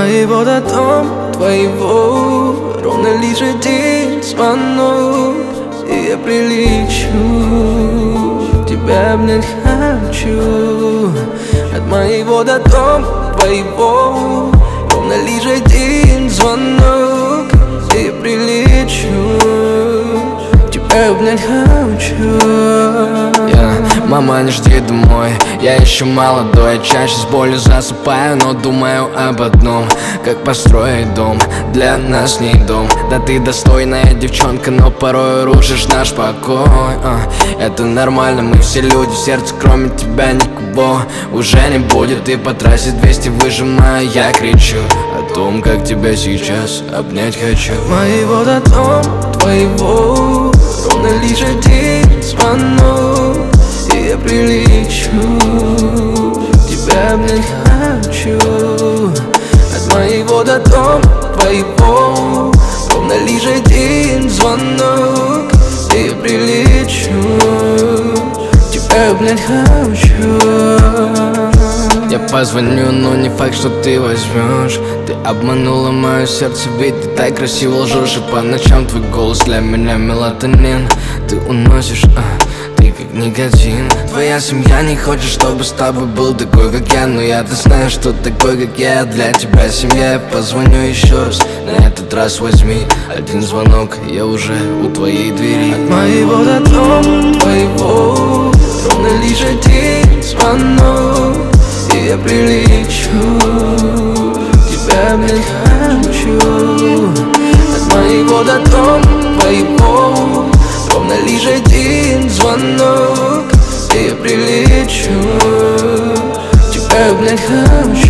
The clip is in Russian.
моего до дома твоего ровно лишь один звонок, и я прилечу, тебя обнять хочу. От моего до дома твоего ровно лишь один звонок, и я прилечу, тебя обнять хочу. Мама, не жди домой, я еще молодой. Чаще с болью засыпаю, но думаю об одном: как построить дом, для нас не дом. Да ты достойная девчонка, но порой рушишь наш покой. Это нормально, мы все люди, в сердце кроме тебя никого уже не будет. И по трассе 200 выжимаю, я кричу о том, как тебя сейчас обнять хочу. Моего до дома твоего ровно лишь один звонок, и я прилечу, тебя обнять хочу. От моего до дома твоего ровно лишь один звонок, и я прилечу, тебя обнять хочу. Я позвоню, но не факт, что ты возьмешь. Ты обманула мое сердце, ведь ты так красиво лжешь. И по ночам твой голос для меня мелатонин. Ты уносишь, ты как никотин. Твоя семья не хочет, чтобы с тобой был такой, как я. Но я-то знаю, что такой, как я, для тебя семья. Я позвоню еще раз, на этот раз возьми один звонок, я уже у твоей двери. От моего до дома твоего ровно лишь один звонок, и я прилечу, тебя обнять хочу. От моего до дома твоего ровно лишь один звонок, и я прилечу, тебя обнять хочу.